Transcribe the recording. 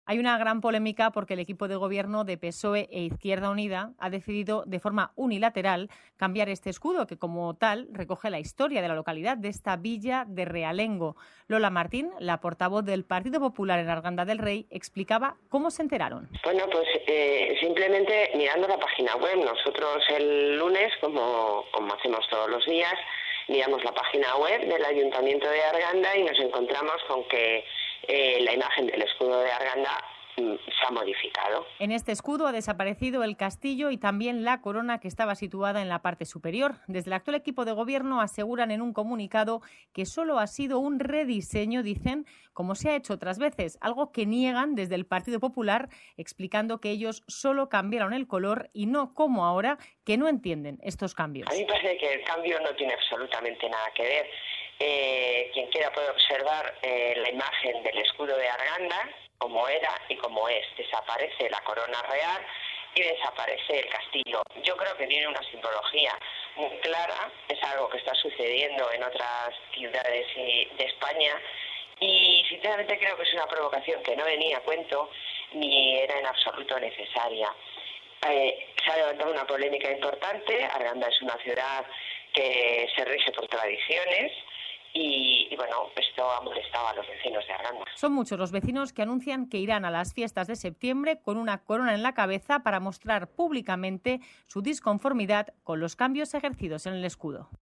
Hay una gran polémica porque el equipo de gobierno de PSOE e Izquierda Unida ha decidido de forma unilateral cambiar este escudo, que como tal recoge la historia de la localidad de esta villa de Realengo. Lola Martín, la portavoz del Partido Popular en Arganda del Rey, explicaba cómo se enteraron. Bueno, pues simplemente mirando la página web. Nosotros el lunes, como hacemos todos los días, miramos la página web del Ayuntamiento de Arganda y nos encontramos con que la imagen del escudo de Arganda se ha modificado. En este escudo ha desaparecido el castillo y también la corona que estaba situada en la parte superior. Desde el actual equipo de gobierno aseguran en un comunicado que solo ha sido un rediseño, dicen, como se ha hecho otras veces, algo que niegan desde el Partido Popular, explicando que ellos solo cambiaron el color y no como ahora, que no entienden estos cambios. A mí me parece que el cambio no tiene absolutamente nada que ver. Quien quiera puede observar la imagen del escudo de Arganda, como era y como es. Desaparece la corona real y desaparece el castillo. Yo creo que tiene una simbología muy clara, es algo que está sucediendo en otras ciudades de España y sinceramente creo que es una provocación que no venía a cuento ni era en absoluto necesaria. Se ha levantado una polémica importante. Arganda es una ciudad que se rige por tradiciones y bueno, esto ha molestado a los vecinos de Arganda. Son muchos los vecinos que anuncian que irán a las fiestas de septiembre con una corona en la cabeza para mostrar públicamente su disconformidad con los cambios ejercidos en el escudo.